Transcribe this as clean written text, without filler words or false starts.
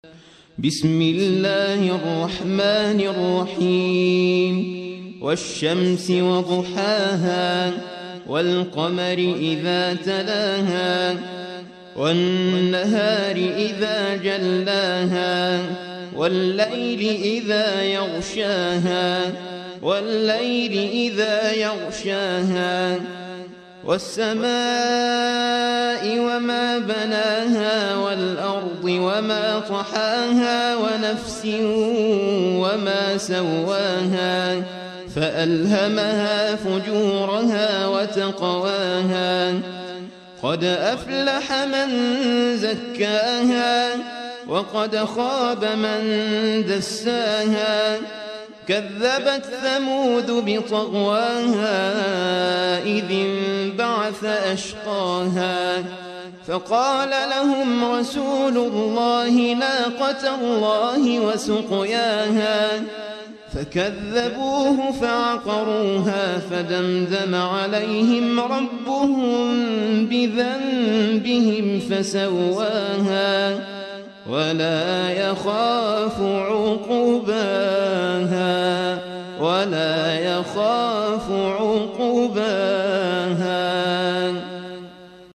بسم الله الرحمن الرحيم والشمس وضحاها والقمر إذا تلاها والنهار إذا جلاها والليل إذا يغشاها والسماء وما بناها والأرض وما طحاها ونفس وما سواها فألهمها فجورها وتقواها قد أفلح من زكاها وقد خاب من دساها كذبت ثمود بطغواها إذ انبعث أشقاها فقال لهم رسول الله ناقة الله وسقياها فكذبوه فعقروها فدمدم عليهم ربهم بذنبهم فسواها ولا يخاف عقباها